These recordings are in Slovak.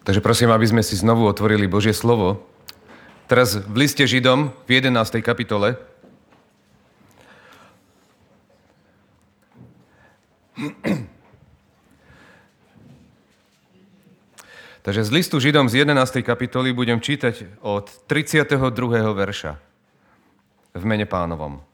Takže prosím, aby sme si znovu otvorili Božie slovo. Teraz v liste Židom v 11. kapitole. Takže z listu Židom z 11. kapitoly budem čítať od 32. verša v mene Pánovom.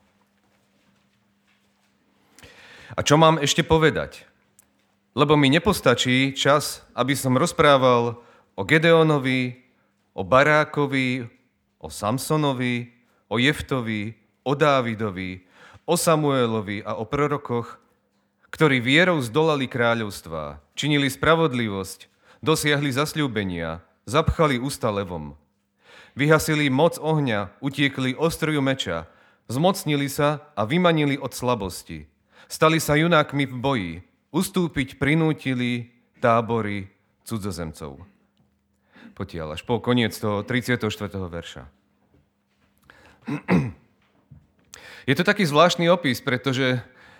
A čo mám ešte povedať? Lebo mi nepostačí čas, aby som rozprával o Gedeonovi, o Barákovi, o Samsonovi, o Jeftovi, o Dávidovi, o Samuelovi a o prorokoch, ktorí vierou zdolali kráľovstvá, činili spravodlivosť, dosiahli zasľúbenia, zapchali ústa levom. Vyhasili moc ohňa, utiekli ostruju meča, zmocnili sa a vymanili od slabosti. Stali sa junákmi v boji, ustúpiť prinútili tábory cudzozemcov. Potiaľ až po koniec toho 34. verša. Je to taký zvláštny opis, pretože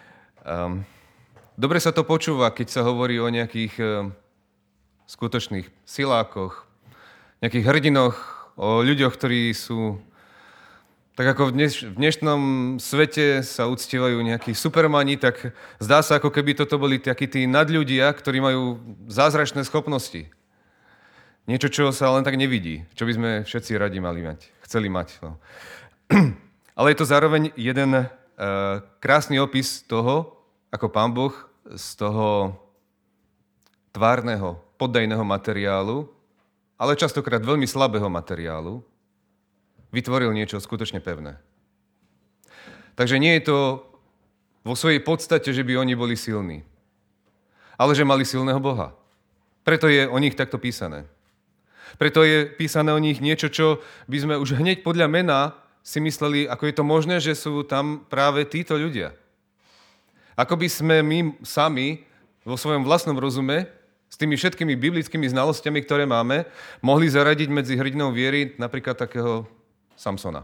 dobre sa to počúva, keď sa hovorí o nejakých skutočných silákoch, nejakých hrdinoch, o ľuďoch, ktorí sú tak ako v dnešnom svete sa uctievajú nejakí supermani, tak zdá sa, ako keby toto boli takí tí nadľudia, ktorí majú zázračné schopnosti. Niečo, čo sa len tak nevidí, čo by sme všetci radi mali mať, chceli mať. No. Ale je to zároveň jeden krásny opis toho, ako Pán Boh z toho tvárneho, poddajného materiálu, ale častokrát veľmi slabého materiálu, vytvoril niečo skutočne pevné. Takže nie je to vo svojej podstate, že by oni boli silní, ale že mali silného Boha. Preto je o nich takto písané. Preto je písané o nich niečo, čo by sme už hneď podľa mena si mysleli, ako je to možné, že sú tam práve títo ľudia. Ako by sme my sami vo svojom vlastnom rozume s tými všetkými biblickými znalosťami, ktoré máme, mohli zaradiť medzi hrdinou viery napríklad takého Samsona.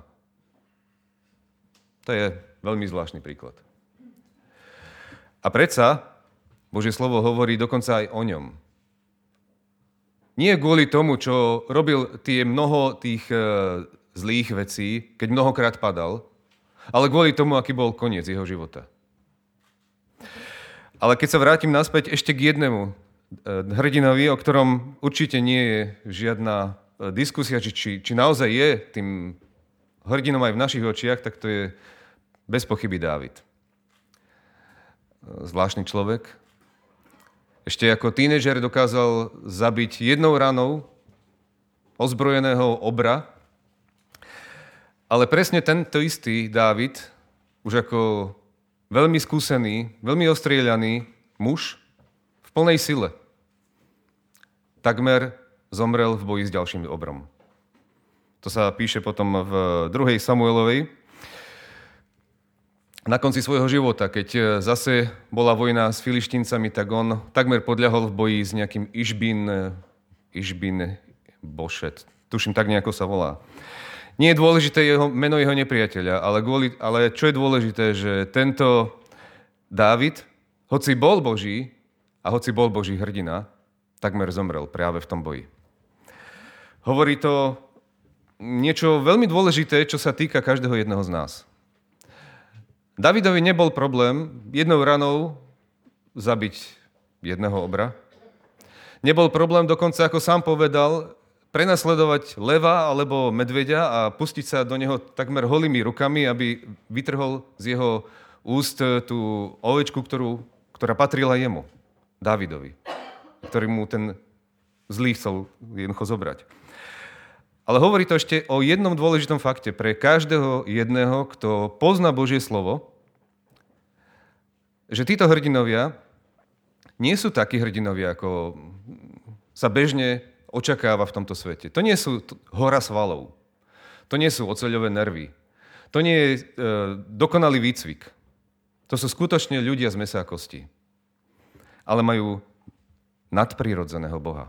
To je veľmi zvláštny príklad. A predsa Božie slovo hovorí dokonca aj o ňom. Nie kvôli tomu, čo robil mnoho tých zlých vecí, keď mnohokrát padal, ale kvôli tomu, aký bol koniec jeho života. Ale keď sa vrátim naspäť ešte k jednému hrdinovi, o ktorom určite nie je žiadna diskusia, či naozaj je tým hrdinom aj v našich očiach, tak to je bez pochyby Dávid. Zvláštny človek. Ešte ako tínedžer dokázal zabiť jednou ranou ozbrojeného obra, ale presne tento istý Dávid, už ako veľmi skúsený, veľmi ostrieľaný muž v plnej sile, takmer zomrel v boji s ďalším obrom. To sa píše potom v 2. Samuelovej. Na konci svojho života, keď zase bola vojna s Filištíncami, tak on takmer podľahol v boji s nejakým Išbin Bošet. Tuším, tak nejako sa volá. Nie je dôležité meno jeho nepriateľa, ale čo je dôležité, že tento Dávid, hoci bol Boží a hoci bol Boží hrdina, takmer zomrel práve v tom boji. Hovorí to niečo veľmi dôležité, čo sa týka každého jedného z nás. Davidovi nebol problém jednou ranou zabiť jedného obra. Nebol problém dokonca, ako sám povedal, prenasledovať leva alebo medveďa a pustiť sa do neho takmer holými rukami, aby vytrhol z jeho úst tú ovečku, ktorá patrila jemu, Dávidovi, ktorý mu ten zlý chcel jednoducho zobrať. Ale hovorí to ešte o jednom dôležitom fakte pre každého jedného, kto pozná Božie slovo, že títo hrdinovia nie sú takí hrdinovia, ako sa bežne očakáva v tomto svete. To nie sú hora svalov. To nie sú oceľové nervy. To nie je dokonalý výcvik. To sú skutočne ľudia z mäsa a kosti. Ale majú nadprirodzeného Boha.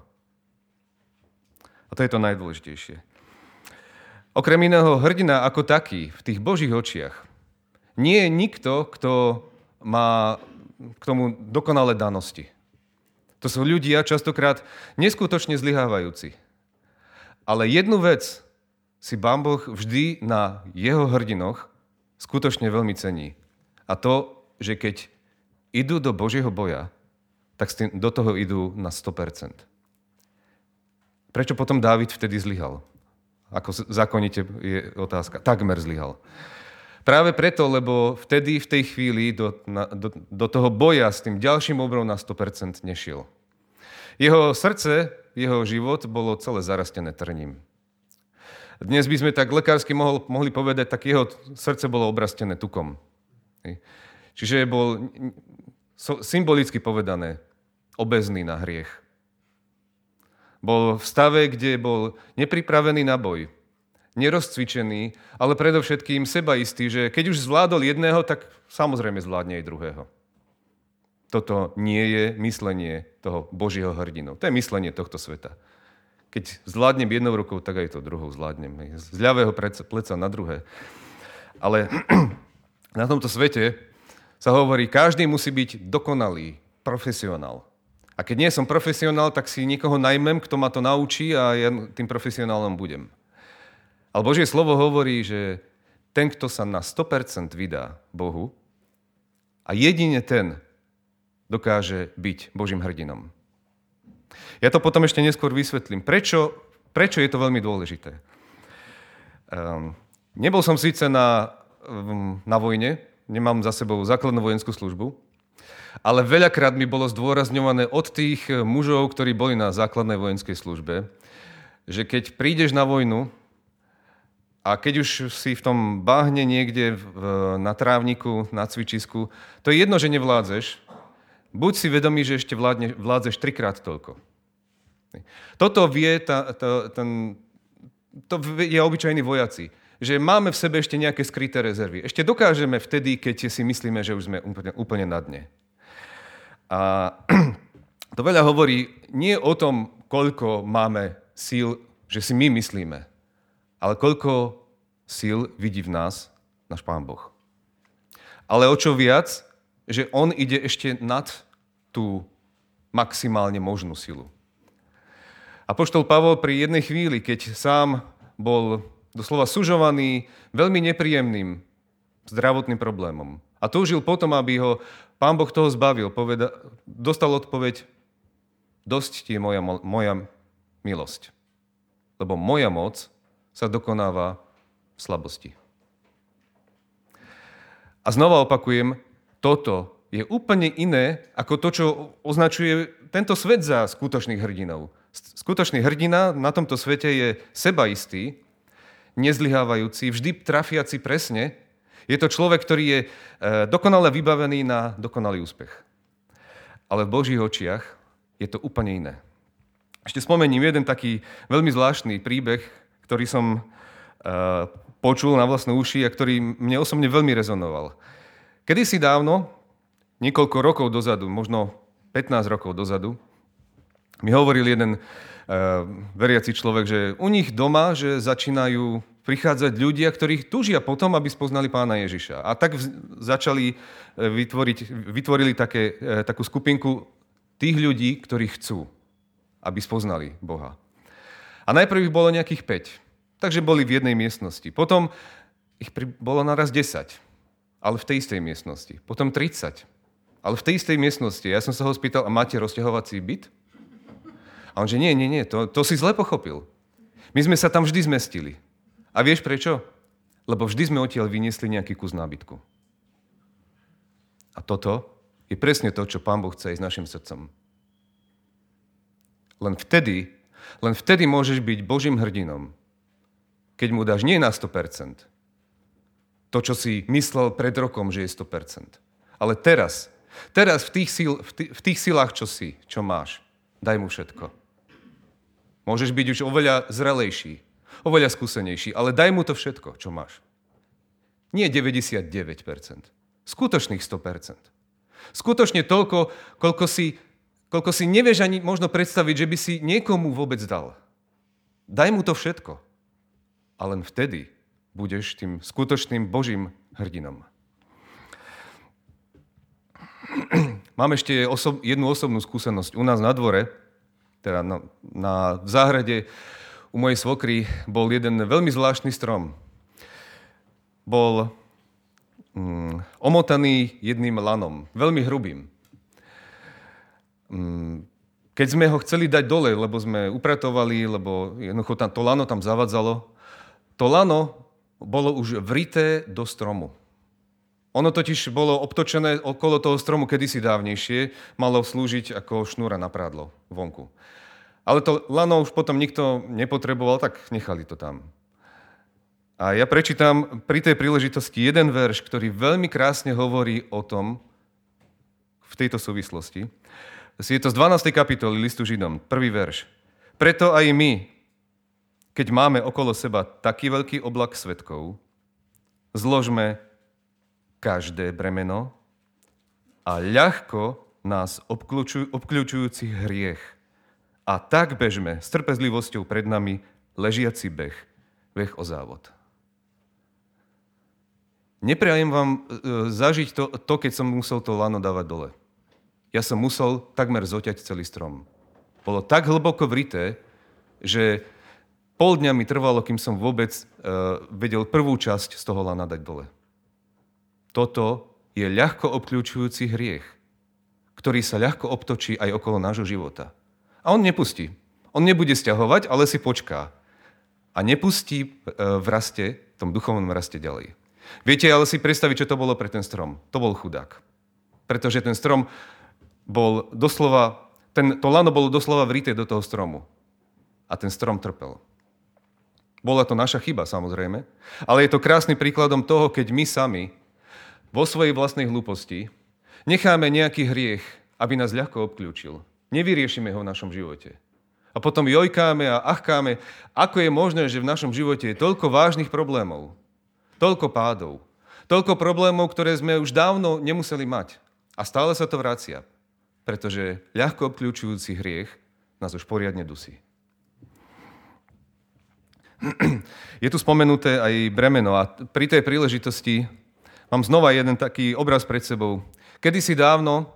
A to je to najdôležitejšie. Okrem iného, hrdina ako taký v tých Božích očiach nie je nikto, kto má k tomu dokonalé danosti. To sú ľudia častokrát neskutočne zlyhávajúci. Ale jednu vec si Pán Boh vždy na jeho hrdinoch skutočne veľmi cení. A to, že keď idú do Božieho boja, tak do toho idú na 100%. Prečo potom Dávid vtedy zlyhal? Ako zákonite je otázka. Takmer zlyhal. Práve preto, lebo vtedy, v tej chvíli, do toho boja s tým ďalším obrom na 100% nešiel. Jeho srdce, jeho život bolo celé zarastené trním. Dnes by sme tak lekársky mohli povedať, tak jeho srdce bolo obrastené tukom. Čiže bol symbolicky povedané obézny na hriech. Bol v stave, kde bol nepripravený na boj, nerozcvičený, ale predovšetkým sebaistý, že keď už zvládol jedného, tak samozrejme zvládne aj druhého. Toto nie je myslenie toho Božieho hrdinu. To je myslenie tohto sveta. Keď zvládnem jednou rukou, tak aj to druhou zvládnem. Z ľavého pleca na druhé. Ale na tomto svete sa hovorí, každý musí byť dokonalý, profesionál. A keď nie som profesionál, tak si niekoho najmem, kto ma to naučí a ja tým profesionálom budem. Ale Božie slovo hovorí, že ten, kto sa na 100% vydá Bohu a jedine ten dokáže byť Božím hrdinom. Ja to potom ešte neskôr vysvetlím. Prečo je to veľmi dôležité? Nebol som síce na vojne, nemám za sebou základnú vojenskú službu, ale veľakrát mi bolo zdôrazňované od tých mužov, ktorí boli na základnej vojenskej službe, že keď prídeš na vojnu a keď už si v tom bahne niekde na trávniku, na cvičisku, to je jedno, že nevládzeš, buď si vedomý, že ešte vládzeš 3-krát toľko. Toto to je obyčajní vojaci, že máme v sebe ešte nejaké skryté rezervy. Ešte dokážeme vtedy, keď si myslíme, že už sme úplne na dne. A to veľa hovorí nie o tom, koľko máme síl, že si my myslíme, ale koľko síl vidí v nás náš Pán Boh. Ale o čo viac, že on ide ešte nad tú maximálne možnú silu. Apoštol Pavol pri jednej chvíli, keď sám bol doslova sužovaný veľmi nepríjemným zdravotným problémom a túžil potom, aby ho Pán Boh toho zbavil, dostal odpoveď, dosť ti je moja milosť, lebo moja moc sa dokonáva v slabosti. A znova opakujem, toto je úplne iné ako to, čo označuje tento svet za skutočných hrdinov. Skutočný hrdina na tomto svete je sebaistý, nezlyhávajúci, vždy trafiaci presne. Je to človek, ktorý je dokonale vybavený na dokonalý úspech. Ale v Božích očiach je to úplne iné. Ešte spomením jeden taký veľmi zvláštny príbeh, ktorý som počul na vlastné uši a ktorý mne osobne veľmi rezonoval. Kedysi dávno, niekoľko rokov dozadu, možno 15 rokov dozadu, mi hovoril jeden veriaci človek, že u nich doma, že začínajú prichádzať ľudia, ktorí túžia potom, aby spoznali Pána Ježiša. A tak vytvorili takú skupinku tých ľudí, ktorí chcú, aby spoznali Boha. A najprv ich bolo nejakých 5, takže boli v jednej miestnosti. Potom ich bolo naraz 10, ale v tej istej miestnosti. Potom 30, ale v tej istej miestnosti. Ja som sa ho spýtal, a máte rozťahovací byt? A on že nie, to si zle pochopil. My sme sa tam vždy zmestili. A vieš prečo? Lebo vždy sme odtiaľ vyniesli nejaký kus nábytku. A toto je presne to, čo Pán Boh chce aj s našim srdcom. Len vtedy môžeš byť Božím hrdinom, keď mu dáš nie na 100%, to, čo si myslel pred rokom, že je 100%. Ale teraz v tých silách, čo máš, daj mu všetko. Môžeš byť už oveľa zrelejší, oveľa skúsenejší, ale daj mu to všetko, čo máš. Nie 99%. Skutočných 100%. Skutočne toľko, koľko si nevieš ani možno predstaviť, že by si niekomu vôbec dal. Daj mu to všetko. A len vtedy budeš tým skutočným Božím hrdinom. Mám ešte jednu osobnú skúsenosť. U nás na dvore, teda v záhrade u mojej svokry, bol jeden veľmi zvláštny strom. Bol omotaný jedným lanom, veľmi hrubým. Keď sme ho chceli dať dole, lebo sme upratovali, lebo jednoducho to lano tam zavadzalo, to lano bolo už vrité do stromu. Ono totiž bolo obtočené okolo toho stromu kedysi dávnejšie, malo slúžiť ako šnúra na prádlo vonku. Ale to lano už potom nikto nepotreboval, tak nechali to tam. A ja prečítam pri tej príležitosti jeden verš, ktorý veľmi krásne hovorí o tom v tejto súvislosti. Je to z 12. kapitoly listu Židom, prvý verš. Preto aj my, keď máme okolo seba taký veľký oblak svedkov, zložme každé bremeno a ľahko nás obkľúčujúci hriech. A tak bežme s trpezlivosťou pred nami ležiaci beh o závod. Neprajem vám zažiť to, keď som musel to lano dávať dole. Ja som musel takmer zoťať celý strom. Bolo tak hlboko vrité, že pol dňa mi trvalo, kým som vôbec vedel prvú časť z toho lana dať dole. Toto je ľahko obkľúčujúci hriech, ktorý sa ľahko obtočí aj okolo nášho života. A on nepustí. On nebude sťahovať, ale si počká. A nepustí v tom duchovnom raste ďalej. Viete ale si predstaviť, čo to bolo pre ten strom. To bol chudák. Pretože ten strom bol doslova, to lano bolo doslova vrité do toho stromu. A ten strom trpel. Bola to naša chyba, samozrejme. Ale je to krásnym príkladom toho, keď my sami vo svojej vlastnej hlúposti necháme nejaký hriech, aby nás ľahko obkľúčil. Nevyriešime ho v našom živote. A potom jojkáme a achkáme, ako je možné, že v našom živote je toľko vážnych problémov, toľko pádov, toľko problémov, ktoré sme už dávno nemuseli mať. A stále sa to vracia, pretože ľahko obkľúčujúci hriech nás už poriadne dusí. Je tu spomenuté aj bremeno a pri tej príležitosti mám znova jeden taký obraz pred sebou. Kedysi dávno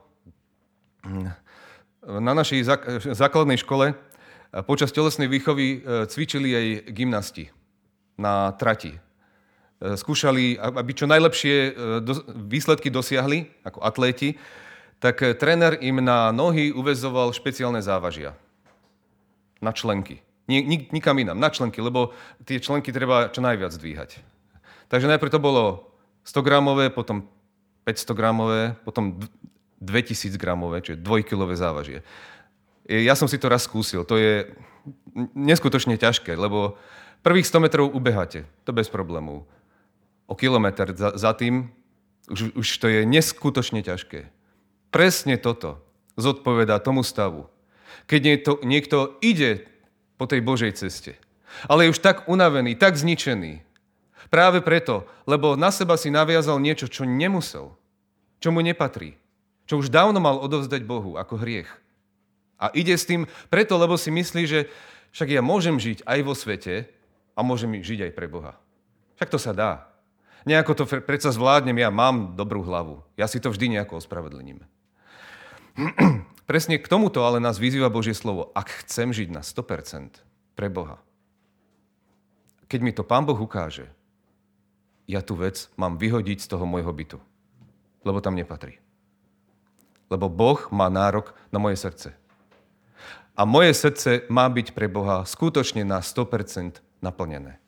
na našej základnej škole počas telesnej výchovy cvičili aj gymnasti na trati. Skúšali, aby čo najlepšie výsledky dosiahli ako atléti, tak tréner im na nohy uväzoval špeciálne závažia. Na členky. Nikam inám, na členky, lebo tie členky treba čo najviac dvíhať. Takže najprv to bolo 100-gramové, potom 500-gramové, potom 2000-gramové, čiže 2-kilové závažie. Ja som si to raz skúsil. To je neskutočne ťažké, lebo prvých 100 metrov ubeháte. To bez problémov. O kilometr za tým už to je neskutočne ťažké. Presne toto zodpovedá tomu stavu. Keď niekto ide po tej Božej ceste, ale je už tak unavený, tak zničený, práve preto, lebo na seba si naviazal niečo, čo nemusel, čo mu nepatrí, čo už dávno mal odovzdať Bohu ako hriech. A ide s tým preto, lebo si myslí, že však ja môžem žiť aj vo svete a môžem žiť aj pre Boha. Však to sa dá. Nejako to predsa zvládnem, ja mám dobrú hlavu. Ja si to vždy nejako ospravedlním. Presne k tomuto ale nás vyzýva Božie slovo. Ak chcem žiť na 100% pre Boha, keď mi to Pán Boh ukáže, ja tú vec mám vyhodiť z toho môjho bytu. Lebo tam nepatrí. Lebo Boh má nárok na moje srdce. A moje srdce má byť pre Boha skutočne na 100% naplnené.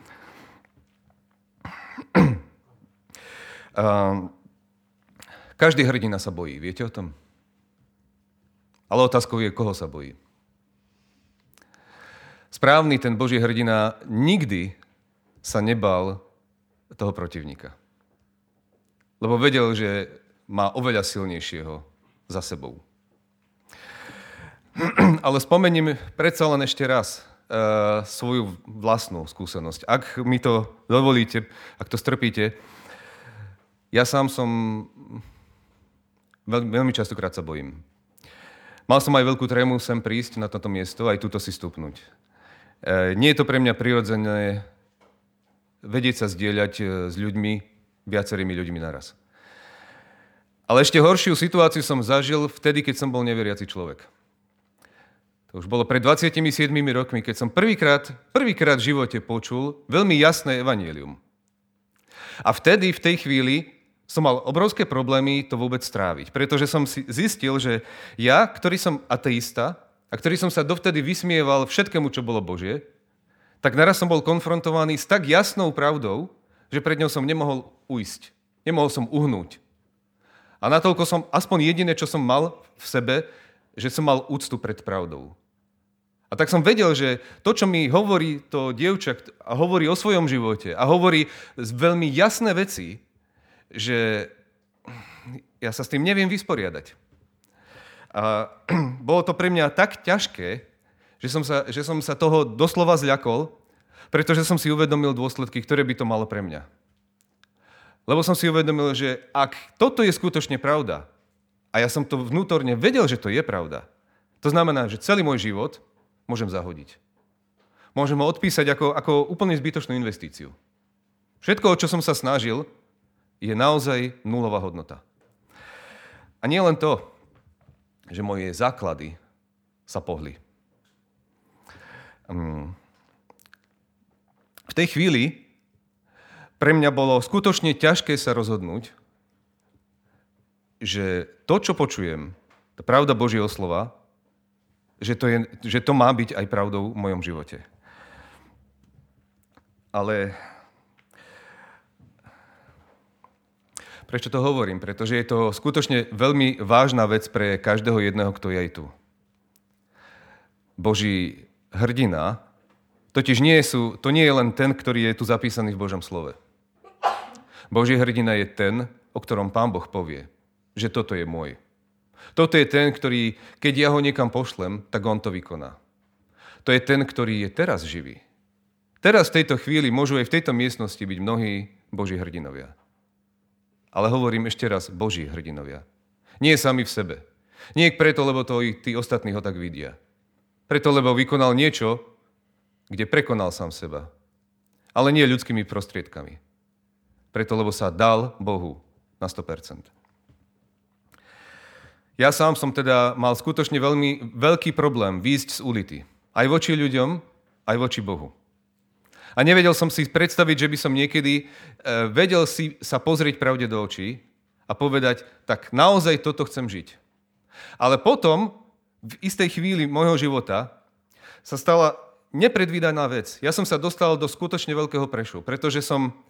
Každý hrdina sa bojí. Viete o tom? Ale otázkou je, koho sa bojí. Správny ten Boží hrdina nikdy sa nebal toho protivníka. Lebo vedel, že má oveľa silnejšieho za sebou. Ale spomením predsa len ešte raz svoju vlastnú skúsenosť. Ak mi to dovolíte, ak to strpíte, ja sám som veľmi častokrát sa bojím. Mal som aj veľkú trému sem prísť na toto miesto, aj túto si stúpnuť. Nie je to pre mňa prirodzené vedieť sa zdieľať s ľuďmi, viacerými ľuďmi naraz. Ale ešte horšiu situáciu som zažil vtedy, keď som bol neveriaci človek. To už bolo pred 27 rokmi, keď som prvýkrát v živote počul veľmi jasné evanjelium. A vtedy, v tej chvíli, som mal obrovské problémy to vôbec stráviť, pretože som si zistil, že ja, ktorý som ateista a ktorý som sa dovtedy vysmieval všetkému, čo bolo Božie, tak naraz som bol konfrontovaný s tak jasnou pravdou, že pred ňou som nemohol ujsť. Nemohol som uhnúť. A natoľko som, aspoň jediné, čo som mal v sebe, že som mal úctu pred pravdou. A tak som vedel, že to, čo mi hovorí to dievča a hovorí o svojom živote a hovorí veľmi jasné veci, že ja sa s tým neviem vysporiadať. A bolo to pre mňa tak ťažké, že som sa toho doslova zľakol, pretože som si uvedomil dôsledky, ktoré by to malo pre mňa. Lebo som si uvedomil, že ak toto je skutočne pravda, a ja som to vnútorne vedel, že to je pravda, to znamená, že celý môj život môžem zahodiť. Môžem ho odpísať ako úplne zbytočnú investíciu. Všetko, o čo som sa snažil, je naozaj nulová hodnota. A nie len to, že moje základy sa pohli. V tej chvíli pre mňa bolo skutočne ťažké sa rozhodnúť, že to, čo počujem, tá pravda Božieho slova, že to má byť aj pravdou v mojom živote. Ale prečo to hovorím? Pretože je to skutočne veľmi vážna vec pre každého jedného, kto je aj tu. Boží hrdina totiž to nie je len ten, ktorý je tu zapísaný v Božom slove. Boží hrdina je ten, o ktorom Pán Boh povie, že toto je môj. Toto je ten, ktorý, keď ja ho niekam pošlem, tak on to vykoná. To je ten, ktorý je teraz živý. Teraz v tejto chvíli môžu aj v tejto miestnosti byť mnohí Boží hrdinovia. Ale hovorím ešte raz, Boží hrdinovia. Nie sami v sebe. Nie preto, lebo to tí ostatní ho tak vidia. Preto, lebo vykonal niečo, kde prekonal sám seba. Ale nie ľudskými prostriedkami. Preto, lebo sa dal Bohu na 100%. Ja sám som teda mal skutočne veľmi veľký problém výjsť z ulity. Aj voči ľuďom, aj voči Bohu. A nevedel som si predstaviť, že by som niekedy vedel si sa pozrieť pravde do očí a povedať, tak naozaj toto chcem žiť. Ale potom, v istej chvíli môjho života, sa stala nepredvídaná vec. Ja som sa dostal do skutočne veľkého prešu, pretože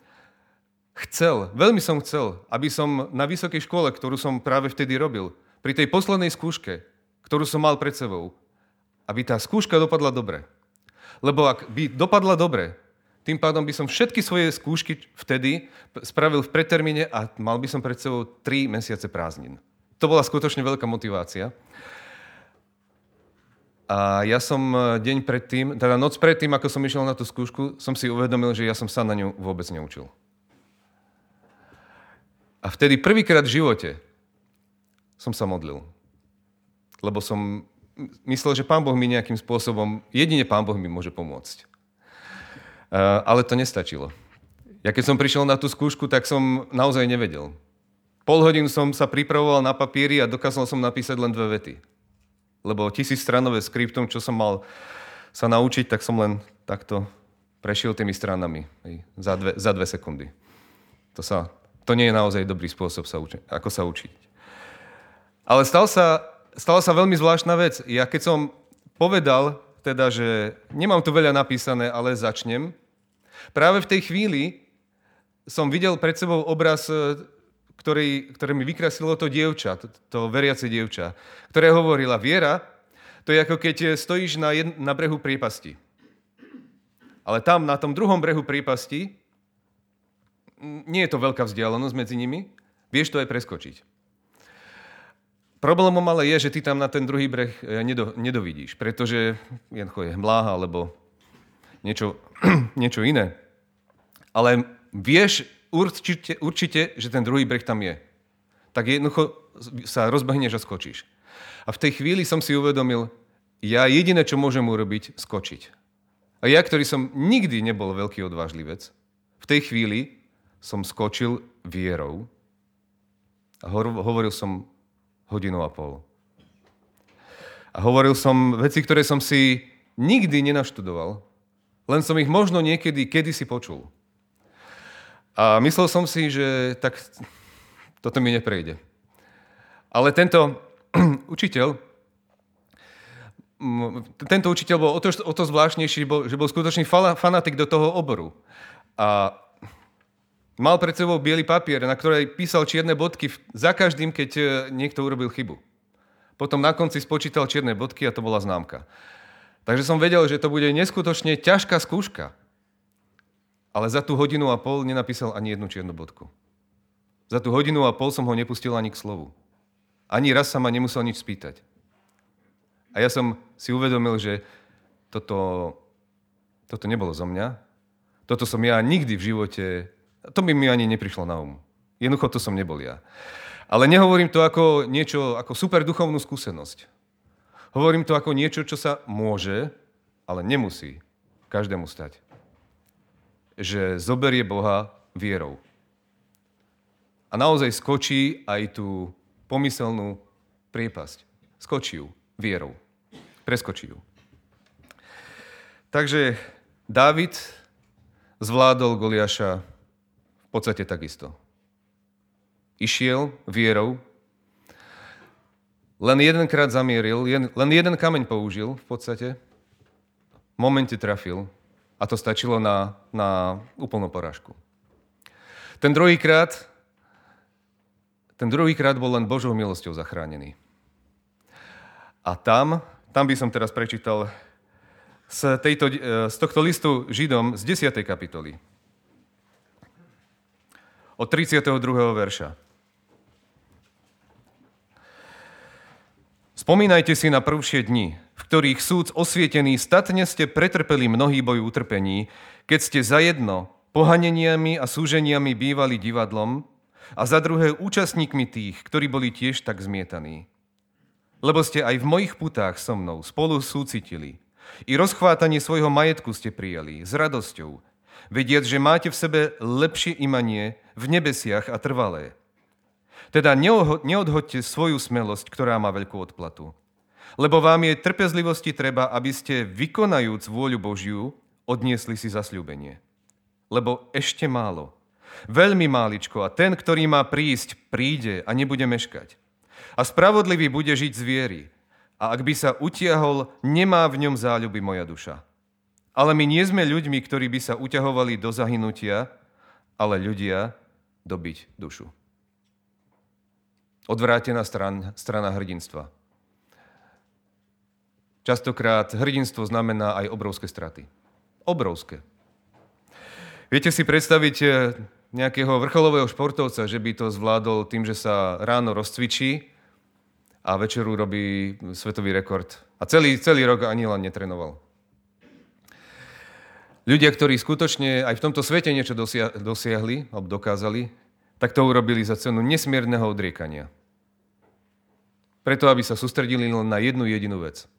veľmi som chcel, aby som na vysokej škole, ktorú som práve vtedy robil, pri tej poslednej skúške, ktorú som mal pred sebou, aby tá skúška dopadla dobre. Lebo ak by dopadla dobre, tým pádom by som všetky svoje skúšky vtedy spravil v predtermíne a mal by som pred sebou 3 mesiace prázdnin. To bola skutočne veľká motivácia. A ja som noc predtým, ako som išiel na tú skúšku, som si uvedomil, že ja som sa na ňu vôbec neučil. A vtedy prvýkrát v živote som sa modlil. Lebo som myslel, že Pán Boh mi nejakým spôsobom, jedine Pán Boh mi môže pomôcť. Ale to nestačilo. Ja keď som prišiel na tú skúšku, tak som naozaj nevedel. Pol hodinu som sa pripravoval na papíri a dokázal som napísať len 2 vety. Lebo 1000-stranové skriptum, čo som mal sa naučiť, tak som len takto prešiel tými stranami za 2 sekundy. To nie je naozaj dobrý spôsob, ako sa učiť. Ale stala sa veľmi zvláštna vec. Ja keď som povedal, teda, že nemám tu veľa napísané, ale začnem, práve v tej chvíli som videl pred sebou obraz, ktoré mi vykrasilo to dievča, to veriace dievča, ktoré hovorila, viera, to je ako keď stojíš na brehu priepasti. Ale tam, na tom druhom brehu priepasti, nie je to veľká vzdialenosť medzi nimi, vieš to aj preskočiť. Problémom ale je, že ty tam na ten druhý breh nedovidíš, pretože jednoducho je hmláha alebo niečo iné. Ale vieš určite, že ten druhý breh tam je. Tak jednoducho sa rozbehneš a skočíš. A v tej chvíli som si uvedomil, ja jediné, čo môžem urobiť, skočiť. A ja, ktorý som nikdy nebol veľký odvážlivec, v tej chvíli som skočil vierou. A hovoril som 1,5 hodiny. A hovoril som veci, ktoré som si nikdy nenaštudoval, len som ich možno niekedy, kedysi počul. A myslel som si, že tak toto mi neprejde. Ale tento učiteľ bol o to zvláštnejší, že bol skutočný fanatik do toho oboru. A mal pred sebou biely papier, na ktorej písal čierne bodky za každým, keď niekto urobil chybu. Potom na konci spočítal čierne bodky a to bola známka. Takže som vedel, že to bude neskutočne ťažká skúška. Ale za tú 1,5 hodiny nenapísal ani jednu čiernu bodku. Za tú 1,5 hodiny som ho nepustil ani k slovu. Ani raz sa ma nemusel nič spýtať. A ja som si uvedomil, že toto nebolo zo mňa. Toto som ja nikdy v živote... To by mi ani neprišlo na jednoducho to som nebol ja. Ale nehovorím to ako niečo, ako super duchovnú skúsenosť. Hovorím to ako niečo, čo sa môže, ale nemusí každému stať. Že zoberie Boha vierou. A naozaj skočí aj tú pomyselnú priepasť. Skočí ju vierou. Preskočí ju. Takže Dávid zvládol Goliáša v podstate takisto. Išiel vierou, len jedenkrát zamieril, len jeden kameň použil v podstate, v momente trafil a to stačilo na úplnú porážku. Ten druhýkrát bol len Božou milosťou zachránený. A tam by som teraz prečítal z tohto listu Židom z 10. kapitoly. Od 32. verša. Spomínajte si na prvšie dni, v ktorých súd osvietený statne ste pretrpeli mnohý boj utrpení, keď ste zajedno pohaneniami a súženiami bývali divadlom a za druhé účastníkmi tých, ktorí boli tiež tak zmietaní. Lebo ste aj v mojich putách so mnou spolu súcitili. I rozchvátanie svojho majetku ste prijali s radosťou, vediac, že máte v sebe lepšie imanie v nebesiach a trvalé. Teda neodhoďte svoju smelosť, ktorá má veľkú odplatu. Lebo vám je trpezlivosti treba, aby ste, vykonajúc vôľu Božiu, odniesli si zasľúbenie. Lebo ešte málo, veľmi máličko a ten, ktorý má prísť, príde a nebude meškať. A spravodlivý bude žiť z viery. A ak by sa utiahol, nemá v ňom záľuby moja duša. Ale my nie sme ľuďmi, ktorí by sa uťahovali do zahynutia, ale ľudia dobiť dušu. Odvrátená strana hrdinstva. Častokrát hrdinstvo znamená aj obrovské straty. Obrovské. Viete si predstaviť nejakého vrcholového športovca, že by to zvládol tým, že sa ráno rozcvičí a večeru robí svetový rekord. A celý rok ani len netrenoval. Ľudia, ktorí skutočne aj v tomto svete niečo dosiahli alebo dokázali, tak to urobili za cenu nesmierneho odriekania. Preto, aby sa sústredili len na jednu jedinú vec.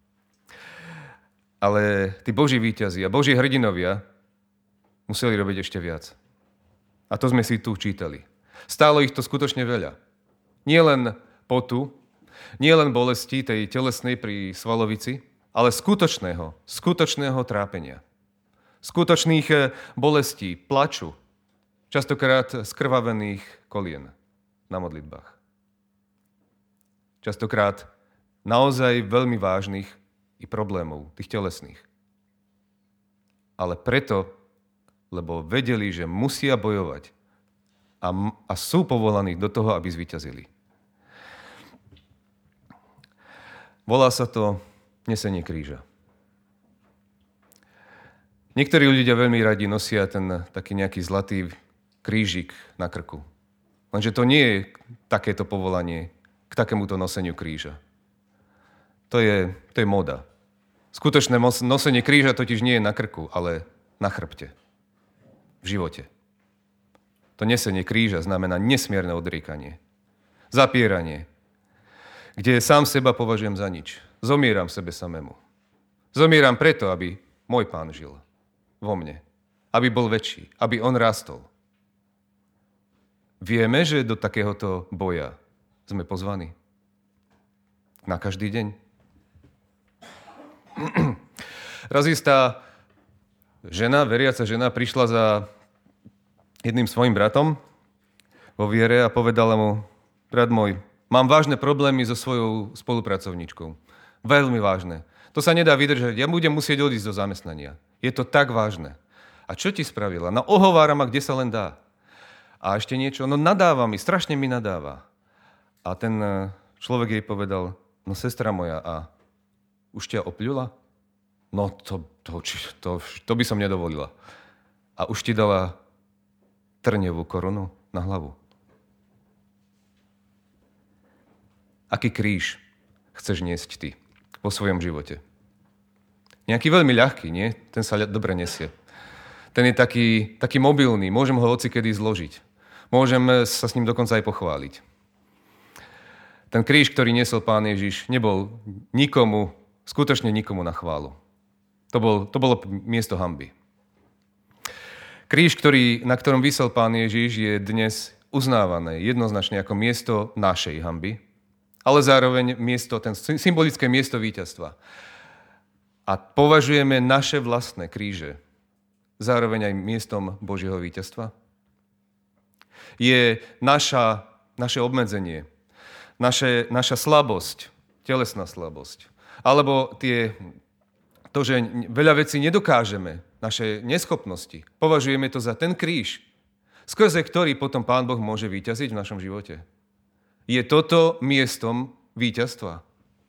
Ale tí Boží víťazi a Boží hrdinovia museli robiť ešte viac. A to sme si tu čítali. Stálo ich to skutočne veľa. Nie len potu, nie len bolesti tej telesnej pri svalovici, ale skutočného trápenia. Skutočných bolestí, plaču, častokrát skrvavených kolien na modlitbách. Častokrát naozaj veľmi vážnych i problémov, tých telesných. Ale preto, lebo vedeli, že musia bojovať a sú povolaní do toho, aby zvíťazili. Volá sa to nesenie kríža. Niektorí ľudia veľmi radi nosia ten taký nejaký zlatý krížik na krku. Lenže to nie je takéto povolanie k takémuto noseniu kríža. To je móda. Skutočné nosenie kríža totiž nie je na krku, ale na chrbte. V živote. To nesenie kríža znamená nesmierne odriekanie. Zapieranie. Kde sám seba považujem za nič. Zomieram sebe samému. Zomieram preto, aby môj Pán žil vo mne. Aby bol väčší. Aby on rastol. Vieme, že do takéhoto boja sme pozvaní. Na každý deň. Raz istá žena, veriaca žena, prišla za jedným svojim bratom vo viere a povedala mu: brat môj, mám vážne problémy so svojou spolupracovníčkou. Veľmi vážne. To sa nedá vydržať. Ja budem musieť odísť do zamestnania. Je to tak vážne. A čo ti spravila? No ohovára ma, kde sa len dá. A ešte niečo? No nadáva mi, strašne mi nadáva. A ten človek jej povedal: no sestra moja, a už ťa opľula? No to by som nedovolila. A už ti dala trňovú korunu na hlavu. Aký kríž chceš niesť ty vo svojom živote? Nejaký veľmi ľahký, nie? Ten sa dobre nesie. Ten je taký mobilný, môžem ho hocikedy zložiť. Môžem sa s ním dokonca aj pochváliť. Ten kríž, ktorý niesol Pán Ježiš, nebol nikomu, skutočne nikomu na chválu. To bolo miesto hanby. Kríž, na ktorom visel Pán Ježiš, je dnes uznávané jednoznačne ako miesto našej hanby, ale zároveň symbolické miesto víťazstva. A považujeme naše vlastné kríže zároveň aj miestom Božieho víťazstva. Je naše obmedzenie, naša slabosť, telesná slabosť, alebo to, že veľa vecí nedokážeme, naše neschopnosti, považujeme to za ten kríž, skrze ktorý potom Pán Boh môže víťaziť v našom živote. Je toto miestom víťazstva.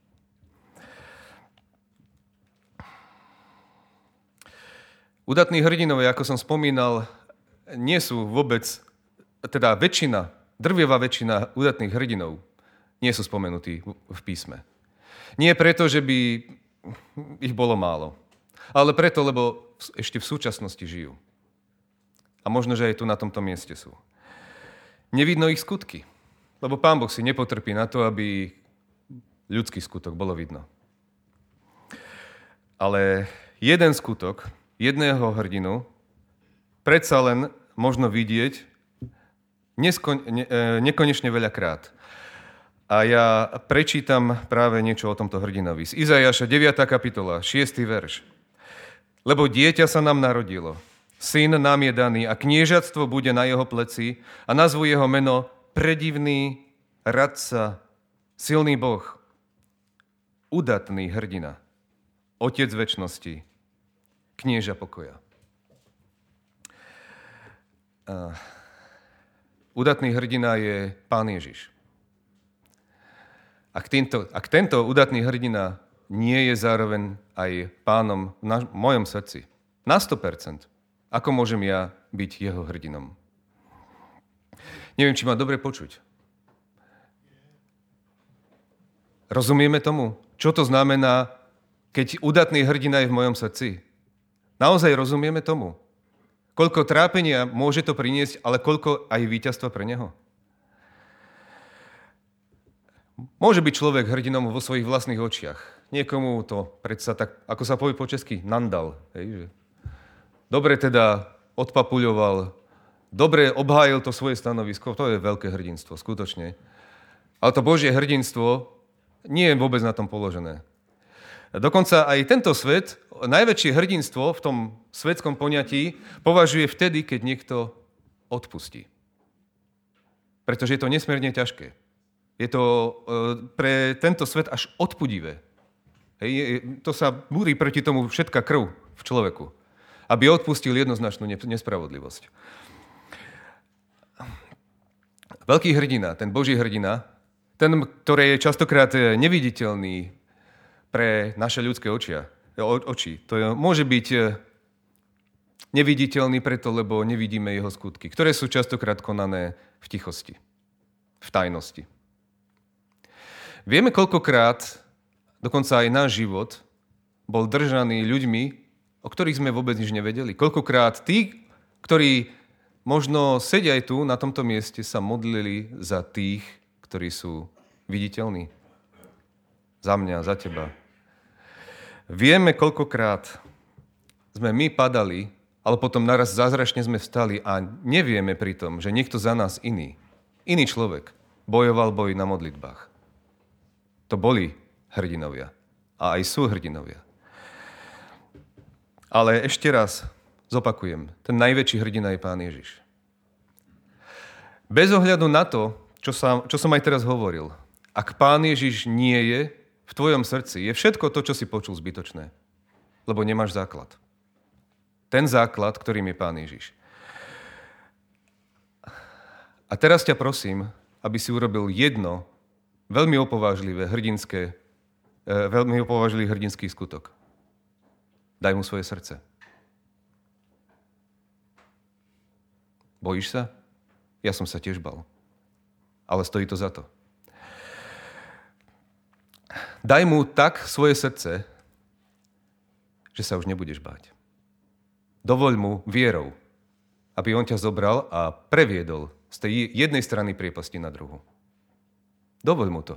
Udatní hrdinovia, ako som spomínal, nie sú vôbec, teda drvivá väčšina udatných hrdinov nie sú spomenutí v písme. Nie preto, že by ich bolo málo, ale preto, lebo ešte v súčasnosti žijú. A možno, že aj tu na tomto mieste sú. Nevidno ich skutky, lebo Pán Boh si nepotrpí na to, aby ľudský skutok bolo vidno. Ale jeden skutok jedného hrdinu predsa len možno vidieť nekonečne veľakrát. A ja prečítam práve niečo o tomto hrdinovi. Z Izaiáša 9. kapitola, 6. verš. Lebo dieťa sa nám narodilo, syn nám je daný a kniežatstvo bude na jeho pleci a nazvu jeho meno Predivný, Radca, Silný Boh, Udatný hrdina, Otec večnosti, Knieža pokoja. Udatný hrdina je Pán Ježiš. Ak tento udatný hrdina nie je zároveň aj pánom v mojom srdci, na 100%, ako môžem ja byť jeho hrdinom? Neviem, či ma dobre počuť. Rozumieme tomu? Čo to znamená, keď udatný hrdina je v mojom srdci? Naozaj rozumieme tomu? Koľko trápenia môže to priniesť, ale koľko aj víťazstva pre neho? Môže byť človek hrdinom vo svojich vlastných očiach. Niekomu to predsa tak, ako sa povie po česky, nandal. Hej, že dobre teda odpapuľoval, dobre obhájil to svoje stanovisko. To je veľké hrdinstvo, skutočne. Ale to Božie hrdinstvo nie je vôbec na tom položené. Dokonca aj tento svet, najväčšie hrdinstvo v tom svetskom poňatí považuje vtedy, keď niekto odpustí. Pretože je to nesmierne ťažké. Je to pre tento svet až odpudivé. To sa búri proti tomu všetká krv v človeku, aby odpustil jednoznačnú nespravodlivosť. Veľký hrdina, ten Boží hrdina, ten, ktorý je častokrát neviditeľný pre naše ľudské oči. To môže byť neviditeľný preto, lebo nevidíme jeho skutky, ktoré sú častokrát konané v tichosti, v tajnosti. Vieme, koľkokrát, dokonca aj náš život, bol držaný ľuďmi, o ktorých sme vôbec nič nevedeli. Koľkokrát tí, ktorí možno sedia aj tu, na tomto mieste, sa modlili za tých, ktorí sú viditeľní. Za mňa, za teba. Vieme, koľkokrát sme my padali, ale potom naraz zázračne sme vstali a nevieme pritom, že niekto za nás iný človek bojoval boj na modlitbách. To boli hrdinovia. A aj sú hrdinovia. Ale ešte raz zopakujem, ten najväčší hrdina je Pán Ježiš. Bez ohľadu na to, čo som aj teraz hovoril, ak Pán Ježiš nie je v tvojom srdci, je všetko to, čo si počul, zbytočné. Lebo nemáš základ. Ten základ, ktorým je Pán Ježiš. A teraz ťa prosím, aby si urobil jedno veľmi opovážlivý hrdinský skutok. Daj mu svoje srdce. Bojíš sa? Ja som sa tiež bal. Ale stojí to za to. Daj mu tak svoje srdce, že sa už nebudeš báť. Dovoľ mu vierou, aby on ťa zobral a previedol z tej jednej strany priepasti na druhú. Dovoľ mu to.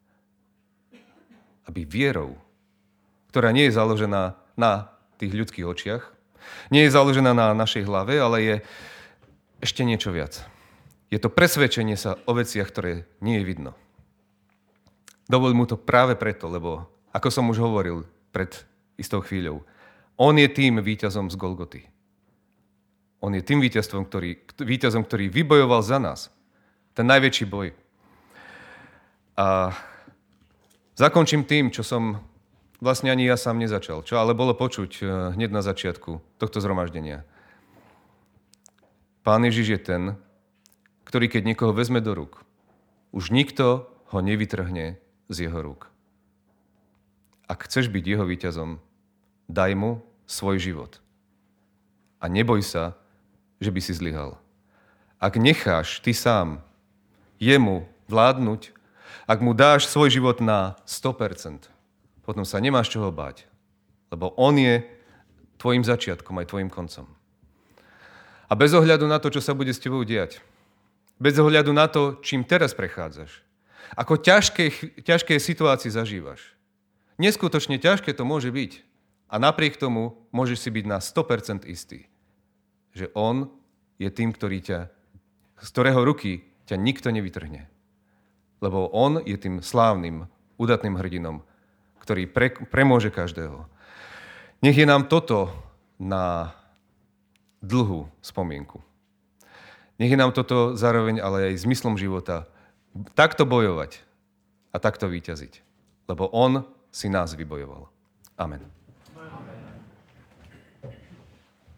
Aby vierou, ktorá nie je založená na tých ľudských očiach, nie je založená na našej hlave, ale je ešte niečo viac. Je to presvedčenie sa o veciach, ktoré nie je vidno. Dovoľ mu to práve preto, lebo, ako som už hovoril pred istou chvíľou, on je tým víťazom z Golgoty. On je tým víťazom, ktorý vybojoval za nás. Ten najväčší boj. A zakončím tým, čo som vlastne ani ja sám nezačal, čo ale bolo počuť hneď na začiatku tohto zhromaždenia. Pán Ježiš je ten, ktorý keď niekoho vezme do rúk, už nikto ho nevytrhne z jeho rúk. Ak chceš byť jeho víťazom, daj mu svoj život. A neboj sa, že by si zlyhal. Ak necháš ty sám jemu vládnuť, ak mu dáš svoj život na 100%, potom sa nemáš čoho báť, lebo on je tvojim začiatkom aj tvojim koncom. A bez ohľadu na to, čo sa bude s tebou diať, bez ohľadu na to, čím teraz prechádzaš, ako ťažké situácie zažívaš, neskutočne ťažké to môže byť a napriek tomu môžeš si byť na 100% istý, že on je tým, z ktorého ruky ťa nikto nevytrhne. Lebo on je tým slávnym, udatným hrdinom, ktorý premôže každého. Nech je nám toto na dlhú spomienku. Nech je nám toto zároveň ale aj zmyslom života takto bojovať a takto víťaziť. Lebo on si nás vybojoval. Amen.